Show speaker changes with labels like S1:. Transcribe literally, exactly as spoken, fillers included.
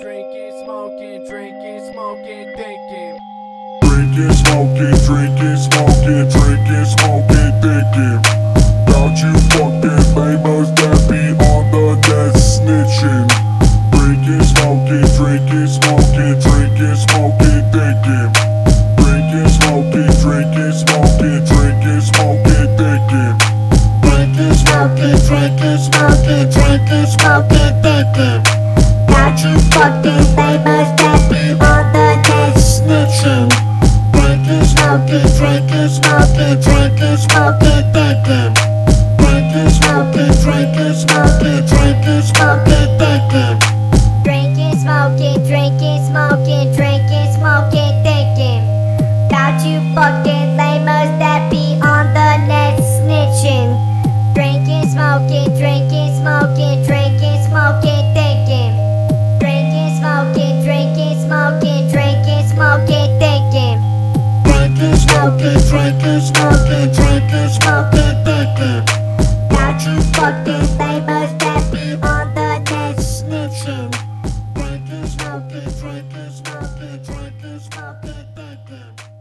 S1: drinking, smoking, drinking, smoking, thinking.
S2: Drinking, smoking, drinking, smoking, drinking, smoking, thinking about you fucking lamers that be on the net snitching. Drinking, smoking, drinking, smoking, drinking, smoking, thinking. Drinking, smoking, drinking, smoking, drinking, smoking, thinking. Drinking, smoking, drinking, smoking, drinking, smoking, thinking about you fucking lamers that be on the net snitching. Drinking, smoking, drinking, smoking, drinking, smoking, thinking. Drinking, smoking, drinking, smoking, drinking, smoking, thinking.
S3: Drinking, smoking, drinking, smoking, drinking, smoking, thinking about you fucking lamers that be on the net snitching. Drinking, smoking, drinking, smoking, drinking, smoking, thinking. Drinking, smoking, drinking, smoking, drinking, smoking, thinking.
S2: Drinking, smoking, drinking, smoking, drinking, smoking, thinking
S3: About you fucking lamers that be on the net snitching.
S2: Drinking, smoking, drinking, smoking, drinking, smoking, thinking.